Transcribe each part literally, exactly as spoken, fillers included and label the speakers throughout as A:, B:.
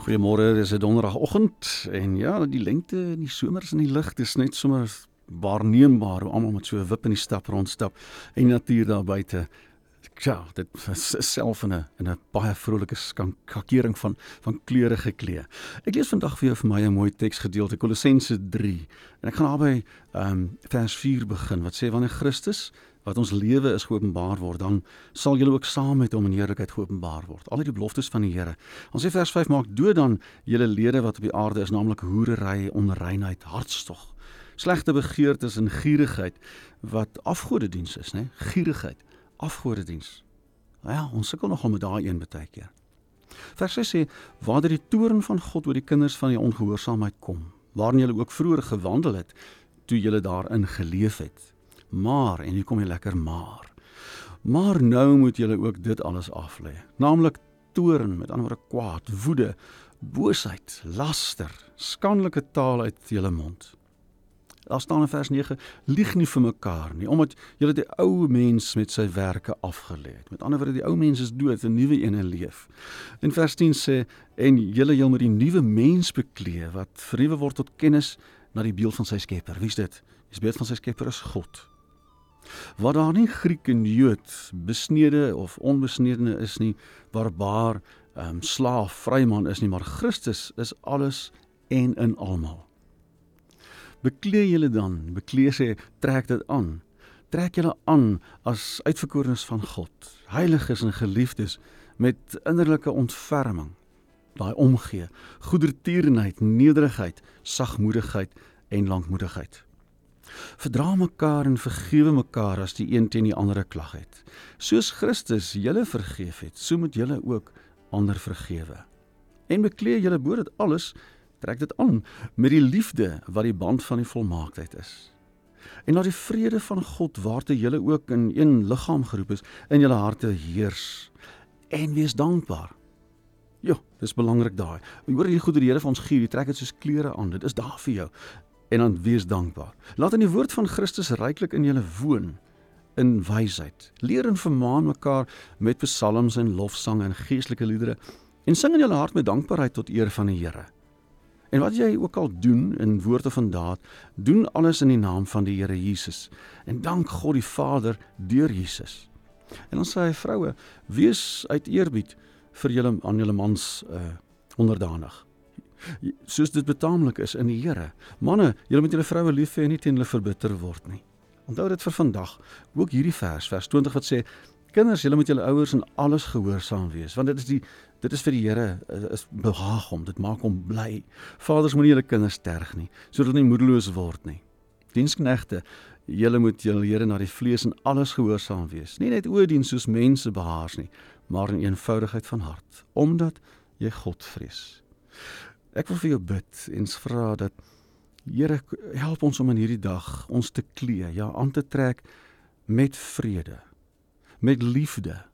A: Goeiemôre, dis 'n donderdagoggend en ja, die lengte en die somers in die lug, dis net sommer waarneembaar hoe almal met so 'n wip in die stap rondstap en die natuur daar buite. Ja, dit is self in 'n in 'n baie vrolike skakering van van kleure geklee. Ek lees vandag vir jou vir my 'n mooi teksgedeelte, Kolossense drie. En ek gaan naby ehm um, vers vier begin wat sê wanneer Christus wat ons lewe is geopenbaar word, dan sal julle ook saam met hom in heerlikheid geopenbaar word. Al die beloftes van die Here. Ons sê vers vyf, maak dood dan julle lede wat op die aarde is, naamlik hoerery, onreinheid, hartstog, slegte begeertes en gierigheid, wat afgodediens is, né? Gierigheid, afgodediens. Nou ja, ons sukkel nogal met daai een baie keer. Vers ses sê, waar die toorn van God oor die kinders van die ongehoorsaamheid kom, waarin julle ook vroeër gewandel het, toe julle daarin geleef het. Maar, en hier kom jy lekker maar, maar nou moet julle ook dit alles aflê, naamlik toorn, met ander woorde kwaad, woede, boosheid, laster, skandelike taal uit julle mond. Daar staan in vers nege, lieg nie vir mekaar nie, omdat julle die ou mens met sy werke afgelê het. Met ander woorde, die ou mens is dood, 'n nuwe een leef. In vers tien sê, en julle julle met die nuwe mens beklee, wat vernuwe word tot kennis na die beeld van sy skepper. Wie is dit? Die beeld van sy skepper is God. Wat daar nie Griek en Jood, besnede of onbesnedene is nie, barbaar, um, slaaf, vryman is nie, maar Christus is alles en in almal. Beklee julle dan, beklee sê, trek dit aan. Trek julle aan as uitverkorenes van God, heiliges en geliefdes, met innerlike ontferming, daai omgee, goedertierenheid, nederigheid, sagmoedigheid en lankmoedigheid. Verdra mekaar en vergewe mekaar as die een teen die ander 'n klag het. Soos Christus julle vergeef het, so moet julle ook ander vergewe. En beklee julle bo dit alles, trek dit aan met die liefde wat die band van die volmaaktheid is. En laat die vrede van God, waartoe julle ook in een liggaam geroep is, in julle harte heers. En wees dankbaar. Ja, dis belangrik daai. Hoor die goeie die Here vir ons gee, die trek dit soos klere aan. Dit is daar vir jou. En dan wees dankbaar. Laat in die woord van Christus ryklik in julle woon, in wysheid. Leer en vermaan mekaar met psalms en lofsange en geestelike liedere, en sing in julle hart met dankbaarheid tot eer van die Here. En wat jy ook al doen in woord of in daad, doen alles in die naam van die Here Jesus. En dank God die Vader deur Jesus. En dan sê hy, vroue, wees uit eerbied vir julle aan julle mans uh, onderdanig, soos dit betaamlik is in die Here. Manne, julle moet julle vroue lief hê en nie teen hulle verbitter word nie. Onthou dit vir vandag, ook hierdie vers, vers twintig wat sê, kinders, julle moet julle ouers in alles gehoorsaam wees, want dit is die dit is vir die Here is behaag hom, dit maak hom bly. Vaders, moenie julle kinders terg nie, sodat hulle nie moedeloos word nie. Diensknegte, julle moet julle Here na die vlees in alles gehoorsaam wees, nie net oordien soos mense behaars nie, maar in eenvoudigheid van hart, omdat jy God vrees. Ek wil vir jou bid en vra dat, Here, help ons om in hierdie dag ons te klee, ja, aan te trek met vrede, met liefde,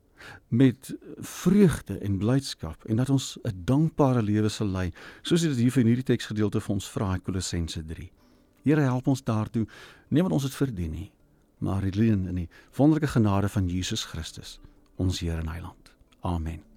A: met vreugde en blydskap, en dat ons 'n dankbare lewe sal lei, soos dit hier in hierdie teksgedeelte vir ons vra in Kolossense drie. Here, help ons daartoe, nie wat ons het verdien nie, maar alleen in die wonderlike genade van Jesus Christus, ons Here en Heiland. Amen.